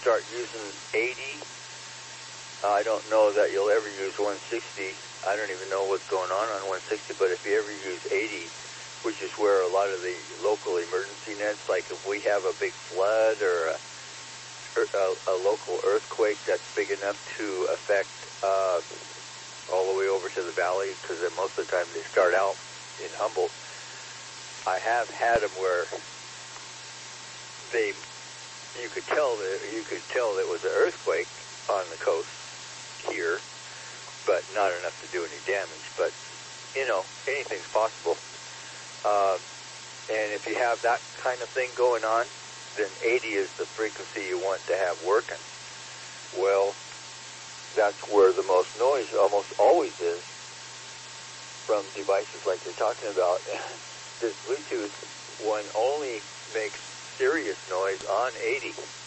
start using 80, I don't know that you'll ever use 160. I don't even know what's going on 160, but if you ever use 80, which is where a lot of the local emergency nets, like if we have a big flood or a local earthquake that's big enough to affect all the way over to the valley, because most of the time they start out in Humboldt. I have had them where you could tell that it was an earthquake on the coast here, but not enough to do any damage. But anything's possible. And if you have that kind of thing going on, then 80 is the frequency you want to have working. Well, that's where the most noise almost always is from devices like you're talking about. This Bluetooth one only makes serious noise on 80.